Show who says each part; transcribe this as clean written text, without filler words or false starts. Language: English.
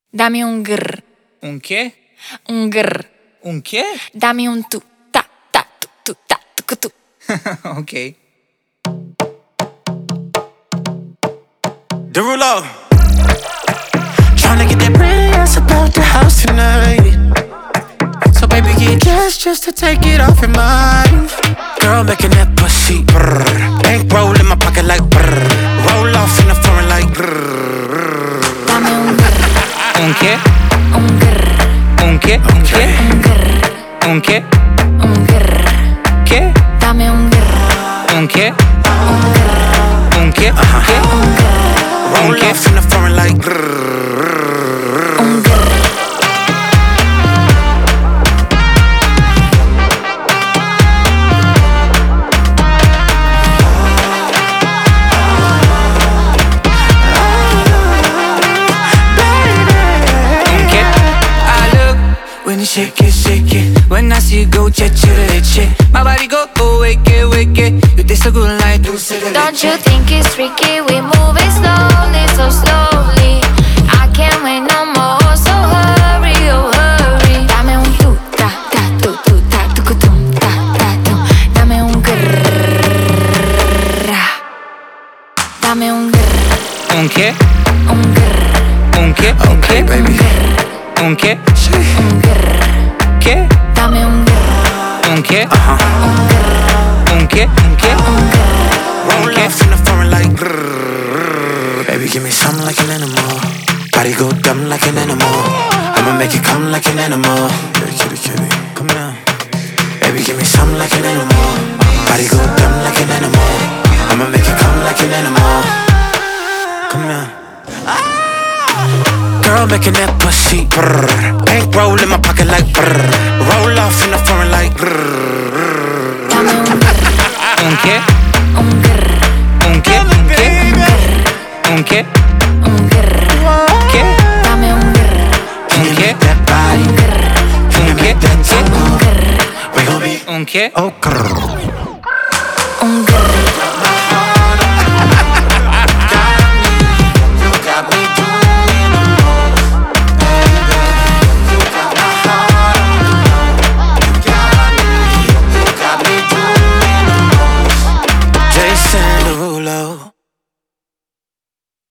Speaker 1: Dami un grr.
Speaker 2: Un che?
Speaker 1: Un grr.
Speaker 2: Un che?
Speaker 1: Dami un tu, ta, ta, tu, ta, tu.
Speaker 2: Ok.
Speaker 3: Derulo. Tryna get that pretty ass about the house tonight. So baby, get dressed just to take it off your mind. Girl, making that pussy brrr. Bankroll in my pocket like brrr. Roll off in the foreign like brrr.
Speaker 1: Dami un grr.
Speaker 2: Un che?
Speaker 1: Un grr.
Speaker 2: Un che? Un che?
Speaker 1: Un grr.
Speaker 2: Un che?
Speaker 1: Un grr.
Speaker 2: Che?
Speaker 1: Dami un grr.
Speaker 2: Un che?
Speaker 1: Un grr.
Speaker 2: Un che? Che?
Speaker 1: Un grr.
Speaker 3: Roll
Speaker 2: Okay.
Speaker 3: off in the foreign like brrr.
Speaker 1: Un grr.
Speaker 3: When you shake it, when I see you go, che. My body go, oh, wake it. You taste so good like dulce de
Speaker 1: Don't
Speaker 3: leche.
Speaker 1: you think it's freaky? We moving slowly, so slowly. I can't wait no more, so hurry, oh hurry. Dame un tu, ta, ta, tu, ta, tucutum, ta, ta, tum. Dame un grrr. Dame un grrr.
Speaker 2: Un che?
Speaker 1: Un grrr.
Speaker 2: Un che?
Speaker 3: Okay, baby.
Speaker 2: Un che?
Speaker 1: Un grrr.
Speaker 2: Che?
Speaker 1: Dame un grrr.
Speaker 2: Un che?
Speaker 1: Un grrr.
Speaker 2: Un che? Un che?
Speaker 1: Un grrr.
Speaker 3: Roll off in the foreign like brrr. Baby, give me something like an animal. Body go dumb like an animal. I'ma make it come like an animal. Yeah, kitty, come down. Baby, give me something like an animal. Body go dumb like an animal. I'ma make it come like an animal. Come down. Girl, making that pussy brrr. Bankroll in my pocket like brrr. Roll off in the foreign like brrr.
Speaker 1: Dame un grrr.
Speaker 2: Un che?
Speaker 1: Un grrr.
Speaker 2: Un che? Un che? Un che?
Speaker 1: Un grrr.
Speaker 2: Che?
Speaker 1: Dame un grrr.
Speaker 3: Can you
Speaker 2: Okay.
Speaker 3: make that body?
Speaker 1: Un grrr.
Speaker 3: Can you make that tango?
Speaker 1: Un grrr.
Speaker 3: We gon' be
Speaker 2: Un che?
Speaker 3: oh grrr.
Speaker 1: Un grrr.